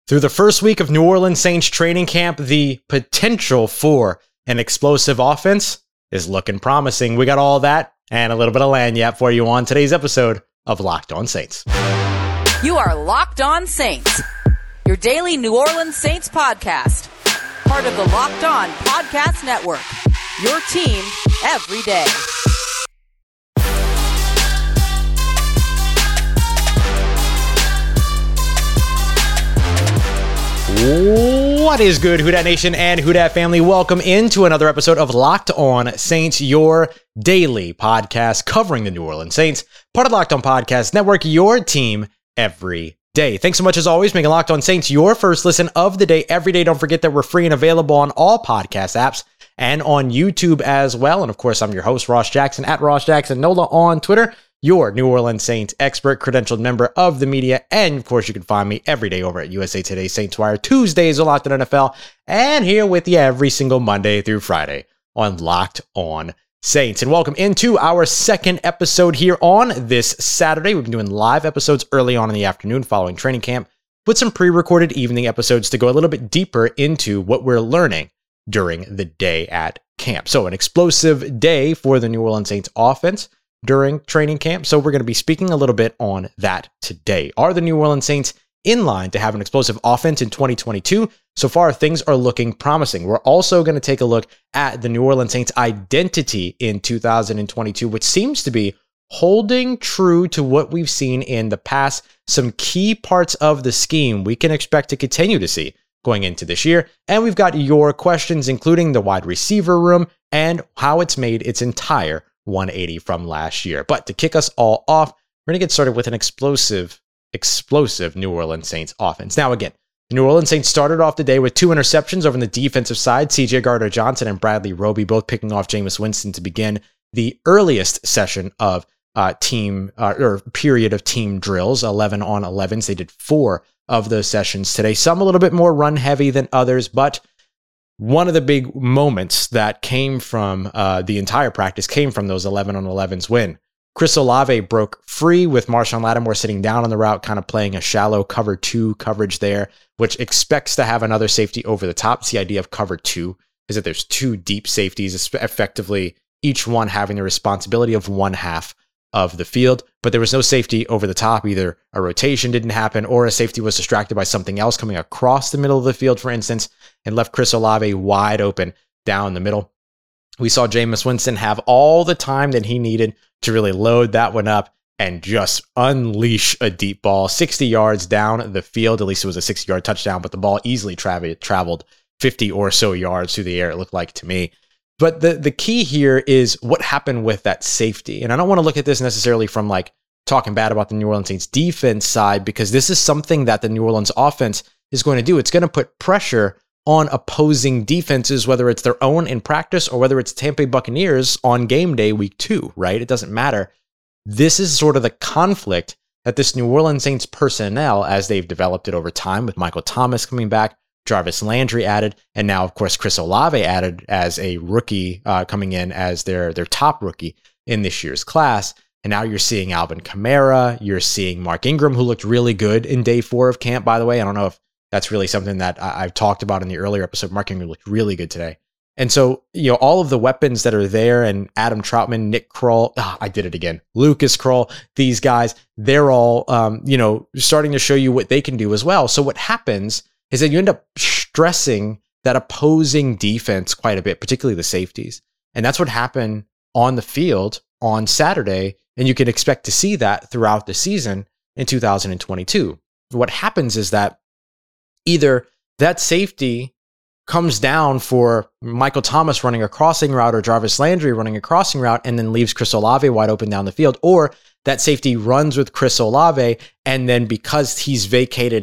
Through the first week of New Orleans Saints training camp, the potential for an explosive offense is looking promising. We got all that and a little bit of lagniappe for you on today's episode of Locked On Saints. You are Locked On Saints, your daily New Orleans Saints podcast. Part of the Locked On Podcast Network, your team every day. What is good, Who Dat Nation and Who Dat family? Welcome into another episode of Locked On Saints, your daily podcast covering the New Orleans Saints, part of Locked On Podcast Network, your team every day. Thanks so much, as always, making Locked On Saints your first listen of the day every day. Don't forget that we're free and available on all podcast apps and on YouTube as well. And of course, I'm your host, Ross Jackson, at Ross Jackson Nola on Twitter, your New Orleans Saints expert, credentialed member of the media. And of course, you can find me every day over at USA Today Saints Wire. Tuesdays are Locked On NFL, and here with you every single Monday through Friday on Locked On Saints. And welcome into our second episode here on this Saturday. We've been doing live episodes early on in the afternoon following training camp, with some pre-recorded evening episodes to go a little bit deeper into what we're learning during the day at camp. So an explosive day for the New Orleans Saints offense during training camp. So we're going to be speaking a little bit on that today. Are the New Orleans Saints in line to have an explosive offense in 2022? So far, things are looking promising. We're also going to take a look at the New Orleans Saints identity in 2022, which seems to be holding true to what we've seen in the past. Some key parts of the scheme we can expect to continue to see going into this year. And we've got your questions, including the wide receiver room and how it's made its entire 180 from last year. But to kick us all off, we're going to get started with an explosive New Orleans Saints offense. Now, again, the New Orleans Saints started off the day with 2 interceptions over on the defensive side. CJ Gardner-Johnson and Bradley Roby both picking off Jameis Winston to begin the earliest session of period of team drills, 11 on 11s. They did 4 of those sessions today. Some a little bit more run heavy than others, but one of the big moments that came from the entire practice came from those 11 on 11s when Chris Olave broke free with Marshon Lattimore sitting down on the route, kind of playing a shallow cover 2 coverage there, which expects to have another safety over the top. It's the idea of cover 2 is that there's 2 deep safeties, effectively each one having the responsibility of one half of the field, but there was no safety over the top. Either a rotation didn't happen or a safety was distracted by something else coming across the middle of the field, for instance, and left Chris Olave wide open down the middle. We saw Jameis Winston have all the time that he needed to really load that one up and just unleash a deep ball 60 yards down the field. At least it was a 60-yard touchdown, but the ball easily traveled 50 or so yards through the air, it looked like to me. But the key here is what happened with that safety. And I don't want to look at this necessarily from like talking bad about the New Orleans Saints defense side, because this is something that the New Orleans offense is going to do. It's going to put pressure on opposing defenses, whether it's their own in practice or whether it's Tampa Bay Buccaneers on game day week 2, right? It doesn't matter. This is sort of the conflict that this New Orleans Saints personnel, as they've developed it over time, with Michael Thomas coming back, Jarvis Landry added, and now, of course, Chris Olave added as a rookie, coming in as their top rookie in this year's class. And now you're seeing Alvin Kamara, you're seeing Mark Ingram, who looked really good in day 4 of camp, by the way. I don't know if that's really something that I've talked about in the earlier episode. Mark Ingram looked really good today. And so, all of the weapons that are there, and Adam Troutman, Nick Kroll, I did it again, Lucas Kroll, these guys, they're all, starting to show you what they can do as well. So what happens is that you end up stressing that opposing defense quite a bit, particularly the safeties. And that's what happened on the field on Saturday. And you can expect to see that throughout the season in 2022. What happens is that either that safety comes down for Michael Thomas running a crossing route or Jarvis Landry running a crossing route and then leaves Chris Olave wide open down the field, or that safety runs with Chris Olave, and then because he's vacated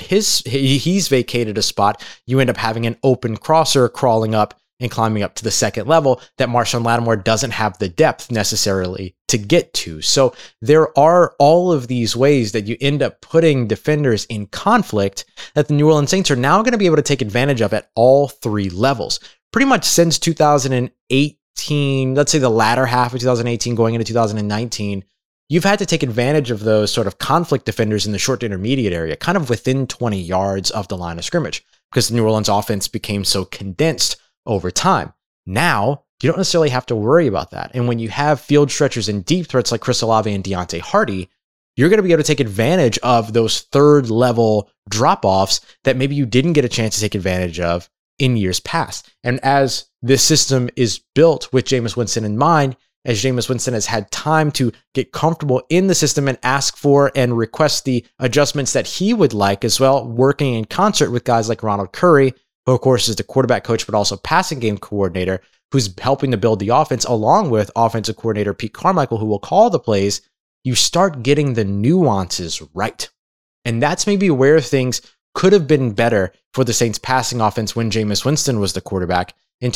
a spot, you end up having an open crosser crawling up and climbing up to the second level that Marshon Lattimore doesn't have the depth necessarily to get to. So there are all of these ways that you end up putting defenders in conflict that the New Orleans Saints are now going to be able to take advantage of at all 3 levels. Pretty much since 2018, let's say the latter half of 2018 going into 2019, you've had to take advantage of those sort of conflict defenders in the short to intermediate area, kind of within 20 yards of the line of scrimmage, because the New Orleans offense became so condensed over time. Now, you don't necessarily have to worry about that. And when you have field stretchers and deep threats like Chris Olave and Deontay Hardy, you're going to be able to take advantage of those third level drop-offs that maybe you didn't get a chance to take advantage of in years past. And as this system is built with Jameis Winston in mind, as Jameis Winston has had time to get comfortable in the system and ask for and request the adjustments that he would like as well, working in concert with guys like Ronald Curry, who of course is the quarterback coach, but also passing game coordinator, who's helping to build the offense along with offensive coordinator Pete Carmichael, who will call the plays. You start getting the nuances right. And that's maybe where things could have been better for the Saints passing offense when Jameis Winston was the quarterback in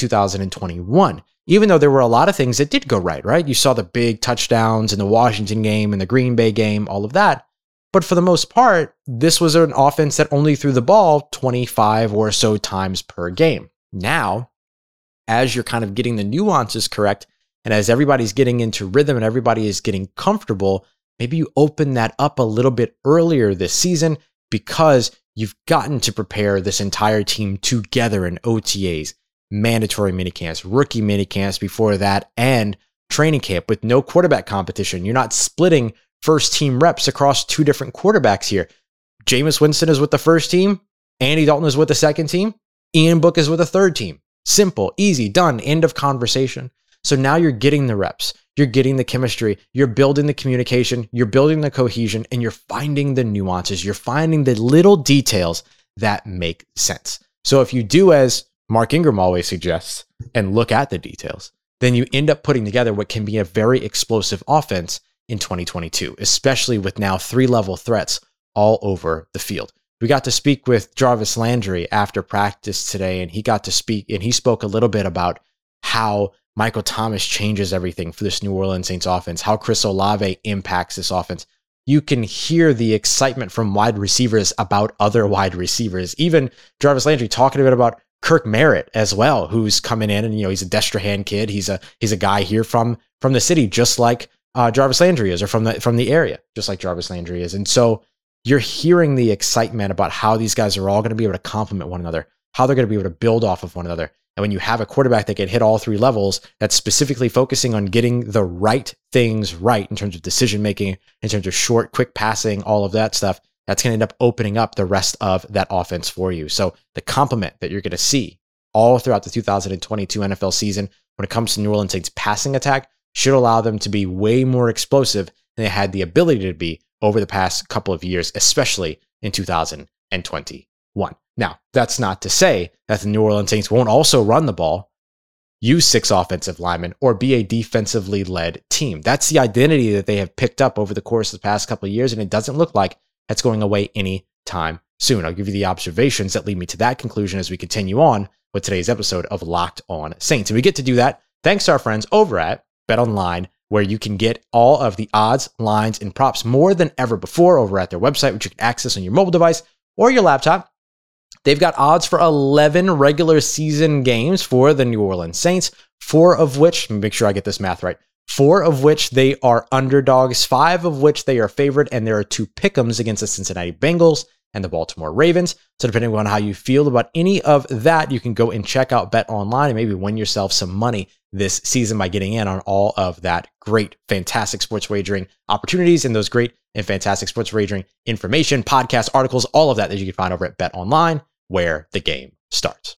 2021. Even though there were a lot of things that did go right? You saw the big touchdowns in the Washington game and the Green Bay game, all of that. But for the most part, this was an offense that only threw the ball 25 or so times per game. Now, as you're kind of getting the nuances correct, and as everybody's getting into rhythm and everybody is getting comfortable, maybe you open that up a little bit earlier this season because you've gotten to prepare this entire team together in OTAs, mandatory minicamps, rookie minicamps before that, and training camp with no quarterback competition. You're not splitting first team reps across two different quarterbacks here. Jameis Winston is with the first team. Andy Dalton is with the second team. Ian Book is with the third team. Simple, easy, done, end of conversation. So now you're getting the reps, you're getting the chemistry, you're building the communication, you're building the cohesion, and you're finding the nuances. You're finding the little details that make sense. So if you do as Mark Ingram always suggests and look at the details, then you end up putting together what can be a very explosive offense in 2022, especially with now 3-level threats all over the field. We got to speak with Jarvis Landry after practice today, and he got to speak and he spoke a little bit about how Michael Thomas changes everything for this New Orleans Saints offense, how Chris Olave impacts this offense. You can hear the excitement from wide receivers about other wide receivers. Even Jarvis Landry talking a bit about Kirk Merritt as well, who's coming in and, he's a Destrehan kid. He's a guy here from the city, just like Jarvis Landry is, or from the area, just like Jarvis Landry is. And so you're hearing the excitement about how these guys are all going to be able to complement one another, how they're going to be able to build off of one another. And when you have a quarterback that can hit all 3 levels, that's specifically focusing on getting the right things right in terms of decision making, in terms of short, quick passing, all of that stuff, that's going to end up opening up the rest of that offense for you. So the complement that you're going to see all throughout the 2022 NFL season when it comes to New Orleans Saints passing attack should allow them to be way more explosive than they had the ability to be over the past couple of years, especially in 2021. Now, that's not to say that the New Orleans Saints won't also run the ball, use 6 offensive linemen, or be a defensively led team. That's the identity that they have picked up over the course of the past couple of years, and it doesn't look like that's going away anytime soon. I'll give you the observations that lead me to that conclusion as we continue on with today's episode of Locked On Saints. And we get to do that thanks to our friends over at BetOnline, where you can get all of the odds, lines, and props more than ever before over at their website, which you can access on your mobile device or your laptop. They've got odds for 11 regular season games for the New Orleans Saints, 4 of which, make sure I get this math right, 4 of which they are underdogs, 5 of which they are favored, and there are 2 pick'ems against the Cincinnati Bengals and the Baltimore Ravens. So depending on how you feel about any of that, you can go and check out BetOnline and maybe win yourself some money this season by getting in on all of that great, fantastic sports wagering opportunities and those great and fantastic sports wagering information, podcasts, articles, all of that you can find over at BetOnline, where the game starts.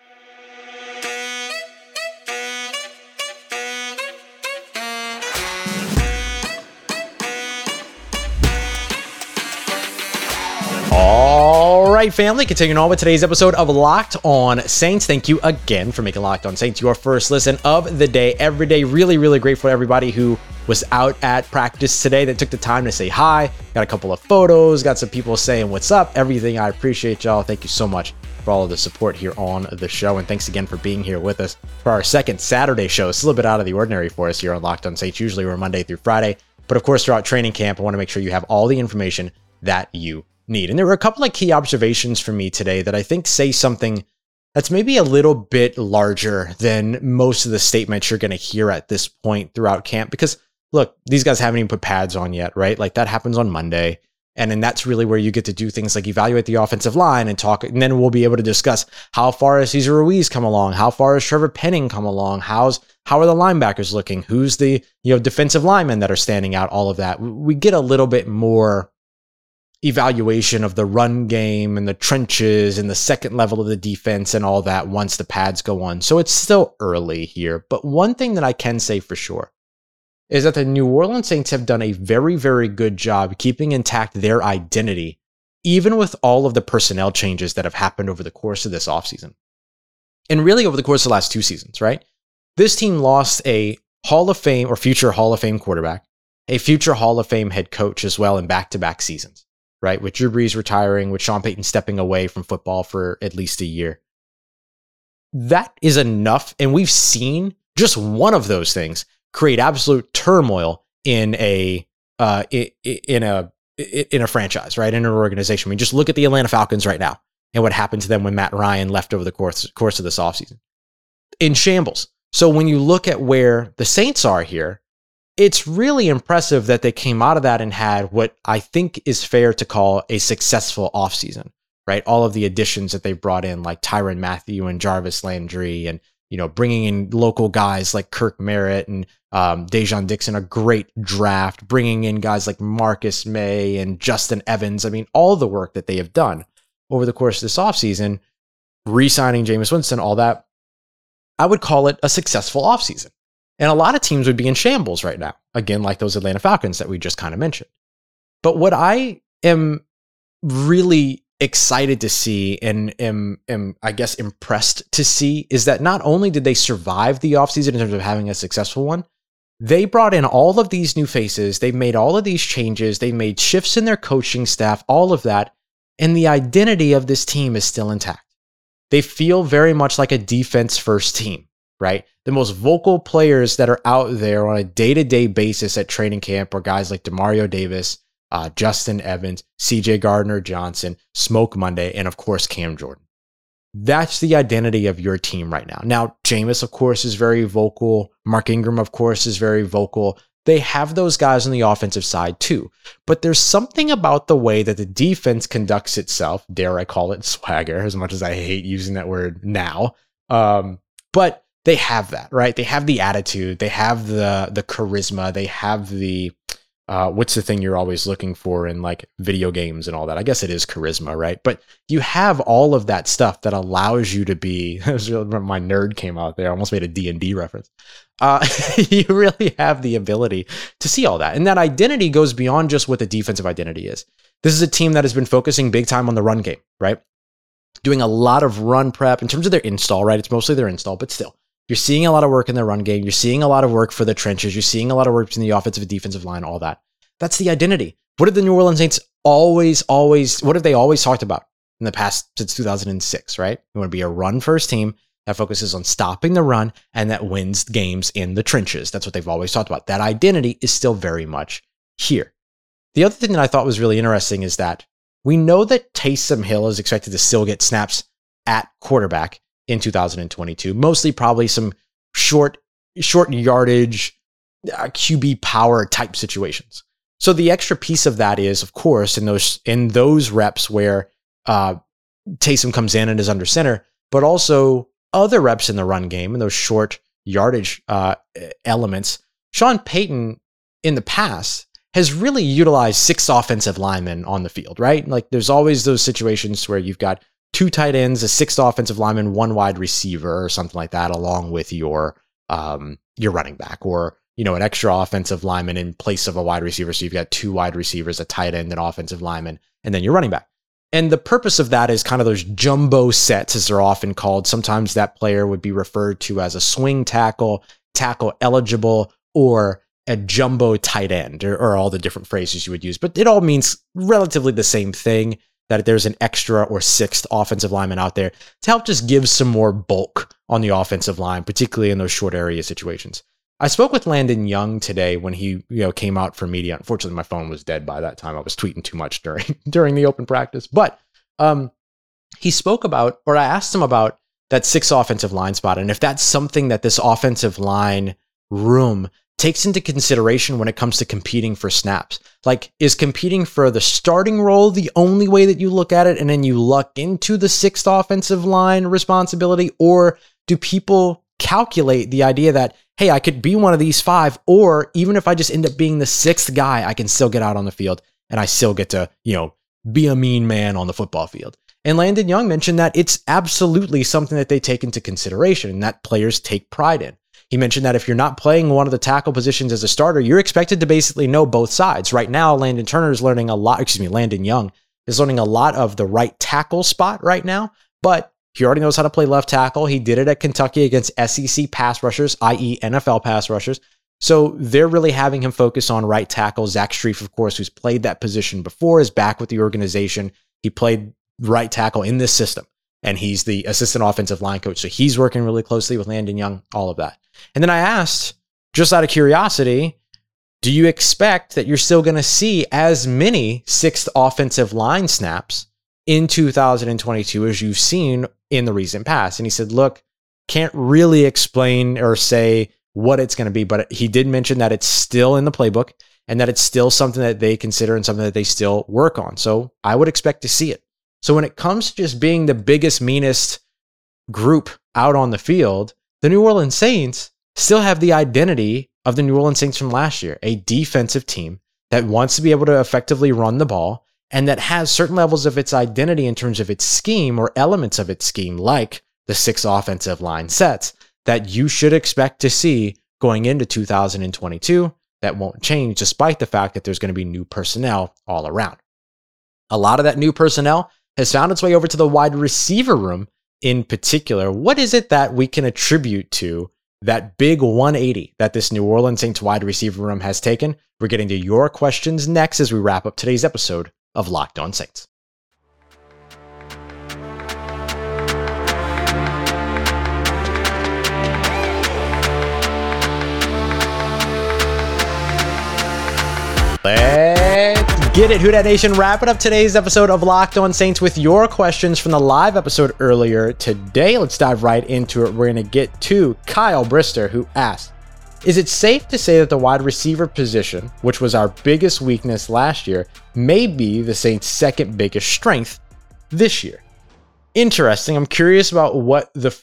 All right, family, continuing on with today's episode of Locked On Saints. Thank you again for making Locked On Saints your first listen of the day, every day. Really, really grateful to everybody who was out at practice today that took the time to say hi. Got a couple of photos, got some people saying what's up, everything. I appreciate y'all. Thank you so much for all of the support here on the show. And thanks again for being here with us for our second Saturday show. It's a little bit out of the ordinary for us here on Locked On Saints. Usually we're Monday through Friday. But of course, throughout training camp, I want to make sure you have all the information that you need. And there were a couple of key observations for me today that I think say something that's maybe a little bit larger than most of the statements you're going to hear at this point throughout camp, because look, these guys haven't even put pads on yet, right? Like that happens on Monday. And then that's really where you get to do things like evaluate the offensive line and talk. And then we'll be able to discuss how far has Cesar Ruiz come along? How far has Trevor Penning come along? How are the linebackers looking? Who's the defensive linemen that are standing out? All of that. We get a little bit more evaluation of the run game and the trenches and the second level of the defense and all that once the pads go on. So it's still early here. But one thing that I can say for sure is that the New Orleans Saints have done a very, very good job keeping intact their identity, even with all of the personnel changes that have happened over the course of this offseason. And really over the course of the last 2 seasons, right? This team lost a Hall of Fame or future Hall of Fame quarterback, a future Hall of Fame head coach as well in back-to-back seasons, right? With Drew Brees retiring, with Sean Payton stepping away from football for at least a year. That is enough, and we've seen just one of those things create absolute turmoil in a franchise, right? In an organization. I mean, just look at the Atlanta Falcons right now and what happened to them when Matt Ryan left over the course of this offseason. In shambles. So when you look at where the Saints are here, it's really impressive that they came out of that and had what I think is fair to call a successful offseason, right? All of the additions that they brought in, like Tyrann Mathieu and Jarvis Landry, and bringing in local guys like Kirk Merritt and Dejon Dixon, a great draft, bringing in guys like Marcus May and Justin Evans. I mean, all the work that they have done over the course of this offseason, re-signing Jameis Winston, all that, I would call it a successful offseason. And a lot of teams would be in shambles right now, again, like those Atlanta Falcons that we just kind of mentioned. But what I am really excited to see and am I guess impressed to see is that not only did they survive the offseason in terms of having a successful one, they brought in all of these new faces, they made all of these changes, they made shifts in their coaching staff, all of that, and the identity of this team is still intact. They feel very much like a defense first team, right? The most vocal players that are out there on a day-to-day basis at training camp are guys like Demario Davis, Justin Evans, CJ Gardner-Johnson, Smoke Monday, and of course, Cam Jordan. That's the identity of your team right now. Now, Jameis, of course, is very vocal. Mark Ingram, of course, is very vocal. They have those guys on the offensive side too. But there's something about the way that the defense conducts itself, dare I call it swagger, as much as I hate using that word now. But they have that, right? They have the attitude. They have the charisma. They have the what's the thing you're always looking for in like video games and all that? I guess it is charisma, right? But you have all of that stuff that allows you to be, my nerd came out there, I almost made a D&D reference. You really have the ability to see all that. And that identity goes beyond just what the defensive identity is. This is a team that has been focusing big time on the run game, right? Doing a lot of run prep in terms of their install, right? It's mostly their install, but still. You're seeing a lot of work in their run game. You're seeing a lot of work for the trenches. You're seeing a lot of work in the offensive and defensive line, all that. That's the identity. What did the New Orleans Saints what have they always talked about in the past since 2006, right? We want to be a run-first team that focuses on stopping the run and that wins games in the trenches. That's what they've always talked about. That identity is still very much here. The other thing that I thought was really interesting is that we know that Taysom Hill is expected to still get snaps at quarterback in 2022, mostly probably some short yardage, QB power type situations. So the extra piece of that is, of course, in those reps where Taysom comes in and is under center, but also other reps in the run game and those short yardage elements. Sean Payton in the past has really utilized 6 offensive linemen on the field, right? Like there's always those situations where you've got 2 tight ends, a 6th offensive lineman, 1 wide receiver or something like that, along with your running back, or an extra offensive lineman in place of a wide receiver. So you've got 2 wide receivers, a tight end, an offensive lineman, and then your running back. And the purpose of that is kind of those jumbo sets, as they're often called. Sometimes that player would be referred to as a swing tackle, tackle eligible, or a jumbo tight end, or all the different phrases you would use. But it all means relatively the same thing, that there's an extra or 6th offensive lineman out there to help just give some more bulk on the offensive line, particularly in those short area situations. I spoke with Landon Young today when he came out for media. Unfortunately, my phone was dead by that time. I was tweeting too much during the open practice. But he spoke about, or I asked him about that 6th offensive line spot, and if that's something that this offensive line room takes into consideration when it comes to competing for snaps. Like, is competing for the starting role the only way that you look at it and then you luck into the sixth offensive line responsibility? Or do people calculate the idea that, hey, I could be one of these five, or even if I just end up being the sixth guy, I can still get out on the field and I still get to, be a mean man on the football field? And Landon Young mentioned that it's absolutely something that they take into consideration and that players take pride in. He mentioned that if you're not playing one of the tackle positions as a starter, you're expected to basically know both sides. Right now, Landon Young is learning a lot of the right tackle spot right now, but he already knows how to play left tackle. He did it at Kentucky against SEC pass rushers, i.e. NFL pass rushers. So they're really having him focus on right tackle. Zach Strief, of course, who's played that position before, is back with the organization. He played right tackle in this system, and he's the assistant offensive line coach. So he's working really closely with Landon Young, all of that. And then I asked, just out of curiosity, do you expect that you're still going to see as many sixth offensive line snaps in 2022 as you've seen in the recent past? And he said, look, can't really explain or say what it's going to be, but he did mention that it's still in the playbook and that it's still something that they consider and something that they still work on. So I would expect to see it. So when it comes to just being the biggest, meanest group out on the field, the New Orleans Saints still have the identity of the New Orleans Saints from last year, a defensive team that wants to be able to effectively run the ball and that has certain levels of its identity in terms of its scheme or elements of its scheme, like the 6 offensive line sets that you should expect to see going into 2022. That won't change despite the fact that there's going to be new personnel all around. A lot of that new personnel has found its way over to the wide receiver room in particular. What is it that we can attribute to that big 180 that this New Orleans Saints wide receiver room has taken? We're getting to your questions next as we wrap up today's episode of Locked On Saints. Let's get it, Who Dat Nation. Wrapping up today's episode of Locked On Saints with your questions from the live episode earlier today. Let's dive right into it. We're going to get to Kyle Brister, who asked, is it safe to say that the wide receiver position, which was our biggest weakness last year, may be the Saints' second biggest strength this year? Interesting. I'm curious about what the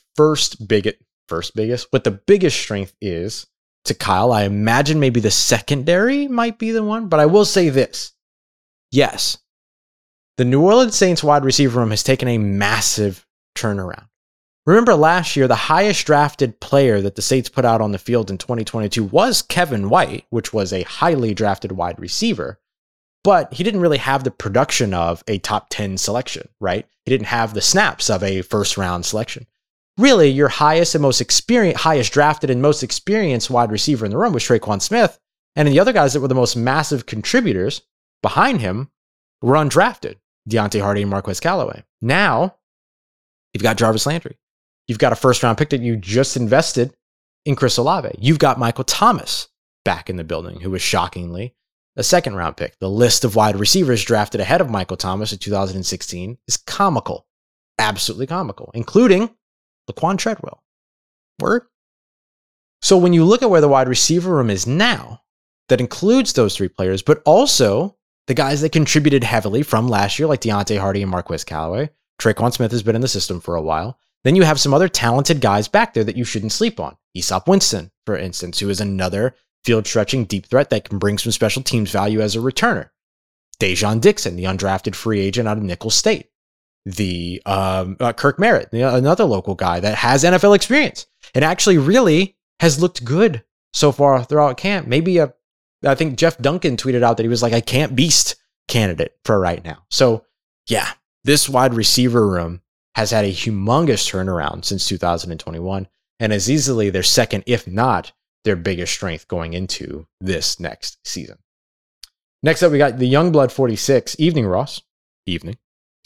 biggest strength is to Kyle. I imagine maybe the secondary might be the one, but I will say this. Yes, the New Orleans Saints wide receiver room has taken a massive turnaround. Remember last year, the highest drafted player that the Saints put out on the field in 2022 was Kevin White, which was a highly drafted wide receiver, but he didn't really have the production of a top 10 selection, right? He didn't have the snaps of a first round selection. Really, your highest drafted and most experienced wide receiver in the room was Tre'Quan Smith, and the other guys that were the most massive contributors behind him were undrafted, Deontay Hardy and Marquez Callaway. Now, you've got Jarvis Landry. You've got a first-round pick that you just invested in Chris Olave. You've got Michael Thomas back in the building, who was shockingly a second-round pick. The list of wide receivers drafted ahead of Michael Thomas in 2016 is comical, absolutely comical, including Laquan Treadwell. Word? So when you look at where the wide receiver room is now, that includes those 3 players, but also the guys that contributed heavily from last year, like Deontay Hardy and Marquez Callaway. Tre'Quan Smith has been in the system for a while. Then you have some other talented guys back there that you shouldn't sleep on. Easop Winston, for instance, who is another field-stretching deep threat that can bring some special teams value as a returner. Dejon Dixon, the undrafted free agent out of Nicholls State. The Kirk Merritt, another local guy that has NFL experience and actually really has looked good so far throughout camp. Maybe I think Jeff Duncan tweeted out that he was like a camp beast candidate for right now. So yeah, this wide receiver room has had a humongous turnaround since 2021 and is easily their second, if not their biggest strength going into this next season. Next up, we got the Youngblood 46. Evening, Ross. Evening.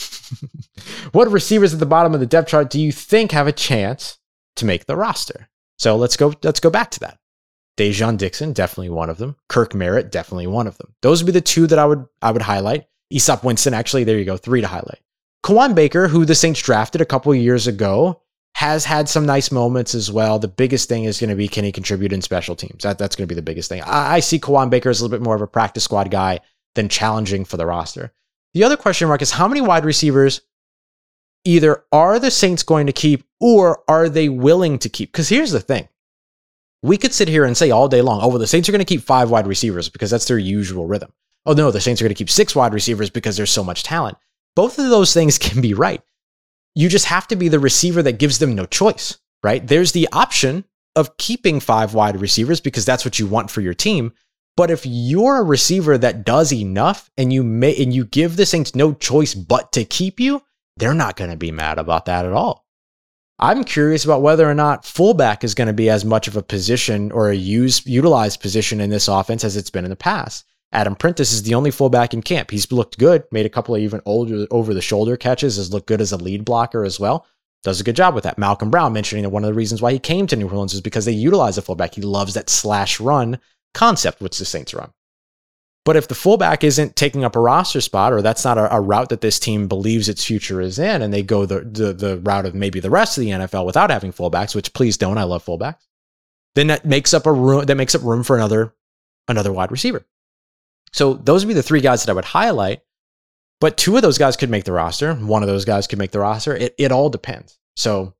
What receivers at the bottom of the depth chart do you think have a chance to make the roster? So let's go back to that. Dejon Dixon, definitely one of them. Kirk Merritt, definitely one of them. Those would be the 2 that I would highlight. Easop Winston, actually, there you go, 3 to highlight. Kawaan Baker, who the Saints drafted a couple years ago, has had some nice moments as well. The biggest thing is going to be, can he contribute in special teams? That's going to be the biggest thing. I see Kawan Baker as a little bit more of a practice squad guy than challenging for the roster. The other question mark is, how many wide receivers either are the Saints going to keep or are they willing to keep? Because here's the thing. We could sit here and say all day long, oh, well, the Saints are going to keep 5 wide receivers because that's their usual rhythm. Oh, no, the Saints are going to keep 6 wide receivers because there's so much talent. Both of those things can be right. You just have to be the receiver that gives them no choice, right? There's the option of keeping 5 wide receivers because that's what you want for your team. But if you're a receiver that does enough and you give the Saints no choice but to keep you, they're not going to be mad about that at all. I'm curious about whether or not fullback is going to be as much of a position or a utilized position in this offense as it's been in the past. Adam Prentice is the only fullback in camp. He's looked good, made a couple of even older over-the-shoulder catches, has looked good as a lead blocker as well. Does a good job with that. Malcolm Brown mentioning that one of the reasons why he came to New Orleans is because they utilize a fullback. He loves that slash run concept, which the Saints run. But if the fullback isn't taking up a roster spot, or that's not a route that this team believes its future is in, and they go the route of maybe the rest of the NFL without having fullbacks, which please don't, I love fullbacks, then that makes up room for another wide receiver. So those would be the 3 guys that I would highlight, but 2 of those guys could make the roster. 1 of those guys could make the roster. It all depends. So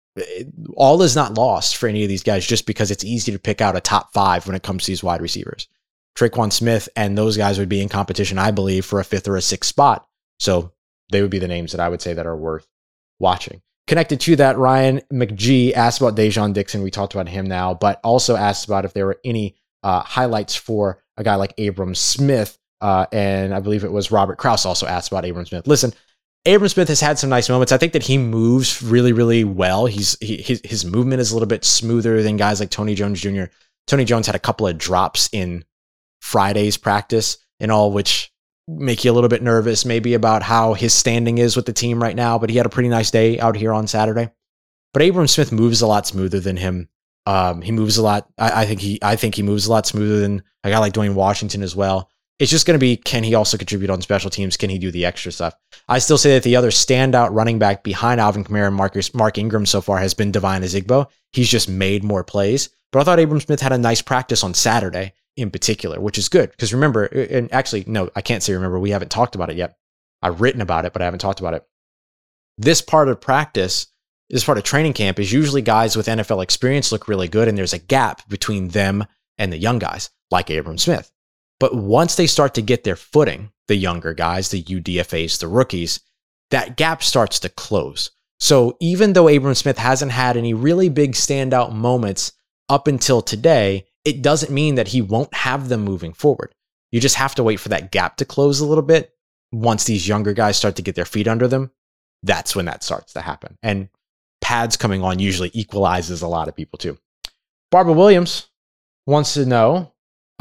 all is not lost for any of these guys just because it's easy to pick out a top 5 when it comes to these wide receivers. Traquan Smith and those guys would be in competition, I believe, for a 5th or a 6th spot. So they would be the names that I would say that are worth watching. Connected to that, Ryan McGee asked about Dejon Dixon. We talked about him now, but also asked about if there were any highlights for a guy like Abram Smith, and I believe it was Robert Krause also asked about Abram Smith. Listen, Abram Smith has had some nice moments. I think that he moves really, really well. His movement is a little bit smoother than guys like Tony Jones Jr. Tony Jones had a couple of drops in Friday's practice and all, which make you a little bit nervous maybe about how his standing is with the team right now, but he had a pretty nice day out here on Saturday. But Abram Smith moves a lot smoother than him. He moves a lot. I think he moves a lot smoother than a guy like Dwayne Washington as well. It's just going to be, can he also contribute on special teams? Can he do the extra stuff? I still say that the other standout running back behind Alvin Kamara and Mark Ingram so far has been Devine Ezigbo. He's just made more plays. But I thought Abram Smith had a nice practice on Saturday in particular, which is good. Because remember, and actually, no, I can't say remember. We haven't talked about it yet. I've written about it, but I haven't talked about it. This part of practice, this part of training camp is usually guys with NFL experience look really good, and there's a gap between them and the young guys, like Abram Smith. But once they start to get their footing, the younger guys, the UDFAs, the rookies, that gap starts to close. So even though Abram Smith hasn't had any really big standout moments up until today, it doesn't mean that he won't have them moving forward. You just have to wait for that gap to close a little bit. Once these younger guys start to get their feet under them, that's when that starts to happen. And pads coming on usually equalizes a lot of people too. Barbara Williams wants to know,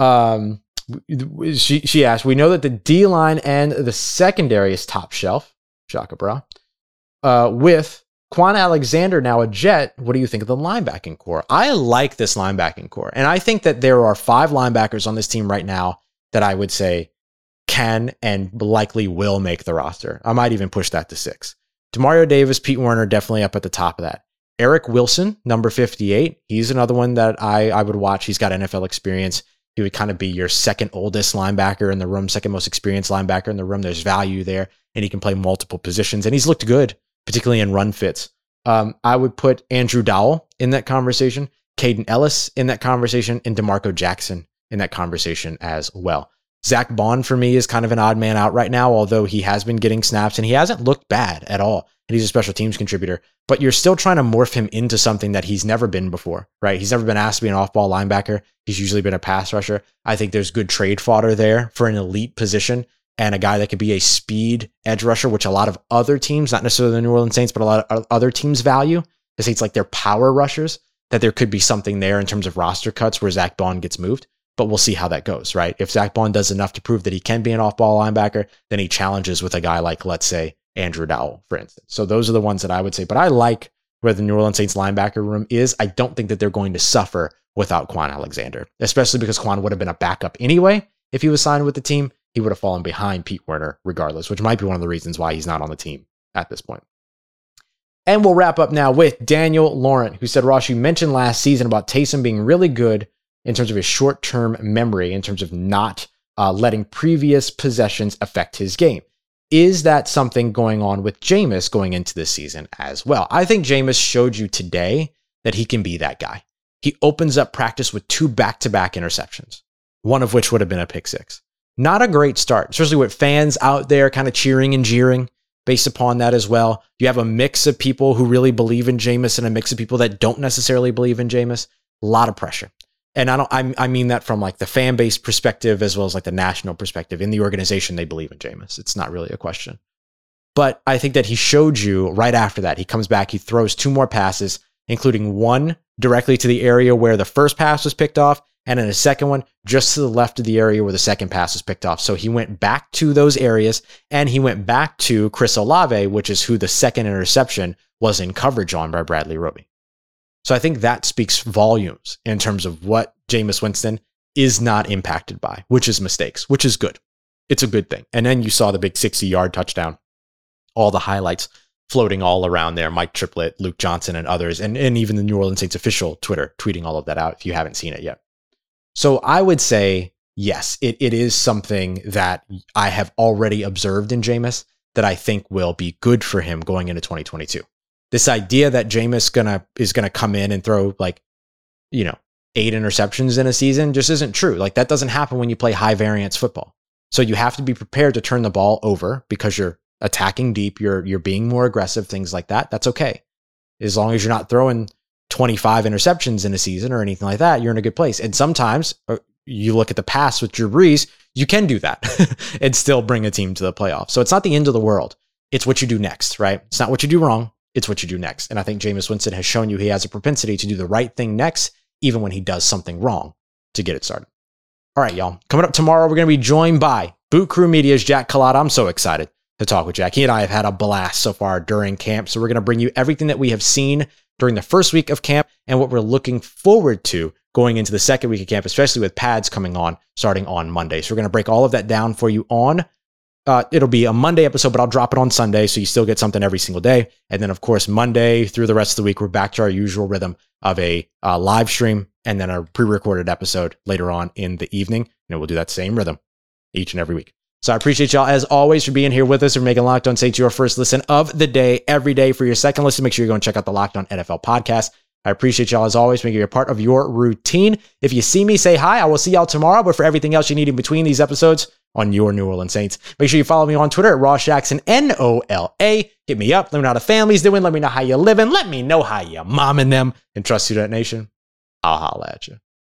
she asked, we know that the D-line and the secondary is top shelf, Shaka Bra. With Quan Alexander now a Jet, what do you think of the linebacking core? I like this linebacking core, and I think that there are 5 linebackers on this team right now that I would say can and likely will make the roster. I might even push that to 6. Demario Davis, Pete Werner, definitely up at the top of that. Eric Wilson, number 58. He's another one that I would watch. He's got NFL experience. He would kind of be your second oldest linebacker in the room, second most experienced linebacker in the room. There's value there, and he can play multiple positions, and he's looked good, particularly in run fits. I would put Andrew Dowell in that conversation, Caden Ellis in that conversation, and DeMarco Jackson in that conversation as well. Zach Bond, for me, is kind of an odd man out right now, although he has been getting snaps, and he hasn't looked bad at all. And he's a special teams contributor, but you're still trying to morph him into something that he's never been before, right? He's never been asked to be an off-ball linebacker. He's usually been a pass rusher. I think there's good trade fodder there for an elite position and a guy that could be a speed edge rusher, which a lot of other teams, not necessarily the New Orleans Saints, but a lot of other teams value. The Saints like their power rushers, that there could be something there in terms of roster cuts where Zach Bond gets moved. But we'll see how that goes, right? If Zach Bond does enough to prove that he can be an off-ball linebacker, then he challenges with a guy like, let's say, Andrew Dowell, for instance. So those are the ones that I would say. But I like where the New Orleans Saints linebacker room is. I don't think that they're going to suffer without Quan Alexander, especially because Quan would have been a backup anyway. If he was signed with the team, he would have fallen behind Pete Werner regardless, which might be one of the reasons why he's not on the team at this point. And we'll wrap up now with Daniel Laurent, who said, Ross, you mentioned last season about Taysom being really good in terms of his short-term memory, in terms of not letting previous possessions affect his game. Is that something going on with Jameis going into this season as well? I think Jameis showed you today that he can be that guy. He opens up practice with 2 back-to-back interceptions, one of which would have been a pick 6. Not a great start, especially with fans out there kind of cheering and jeering based upon that as well. You have a mix of people who really believe in Jameis and a mix of people that don't necessarily believe in Jameis. A lot of pressure. And I mean that from like the fan base perspective as well as like the national perspective. In the organization, they believe in Jameis. It's not really a question. But I think that he showed you right after that. He comes back, he throws 2 more passes, including one directly to the area where the first pass was picked off, and then a second one just to the left of the area where the second pass was picked off. So he went back to those areas, and he went back to Chris Olave, which is who the second interception was in coverage on by Bradley Roby. So I think that speaks volumes in terms of what Jameis Winston is not impacted by, which is mistakes, which is good. It's a good thing. And then you saw the big 60-yard touchdown, all the highlights floating all around there, Mike Triplett, Luke Johnson, and others, and even the New Orleans Saints official Twitter tweeting all of that out if you haven't seen it yet. So I would say, yes, it is something that I have already observed in Jameis that I think will be good for him going into 2022. This idea that Jameis is gonna come in and throw 8 interceptions in a season just isn't true. Like, that doesn't happen when you play high variance football. So you have to be prepared to turn the ball over because you're attacking deep, you're being more aggressive, things like that. That's okay. As long as you're not throwing 25 interceptions in a season or anything like that, you're in a good place. And sometimes you look at the past with Drew Brees, you can do that and still bring a team to the playoffs. So it's not the end of the world. It's what you do next, right? It's not what you do wrong. It's what you do next. And I think Jameis Winston has shown you he has a propensity to do the right thing next, even when he does something wrong to get it started. All right, y'all. Coming up tomorrow, we're going to be joined by Boot Crew Media's Jack Collada. I'm so excited to talk with Jack. He and I have had a blast so far during camp. So we're going to bring you everything that we have seen during the first week of camp and what we're looking forward to going into the second week of camp, especially with pads coming on starting on Monday. So we're going to break all of that down for you on it'll be a Monday episode, but I'll drop it on Sunday, so you still get something every single day. And then, of course, Monday through the rest of the week, we're back to our usual rhythm of a live stream and then a pre-recorded episode later on in the evening. And we'll do that same rhythm each and every week. So I appreciate y'all, as always, for being here with us and making Locked On Saints your first listen of the day every day. For your second listen, make sure you go and check out the Locked On NFL podcast. I appreciate y'all, as always, making it a part of your routine. If you see me, say hi. I will see y'all tomorrow. But for everything else you need in between these episodes on your New Orleans Saints, make sure you follow me on Twitter at Ross Jackson, NOLA. Hit me up. Let me know how the family's doing. Let me know how you're living. Let me know how you're momming them. And trust you, that nation. I'll holla at you.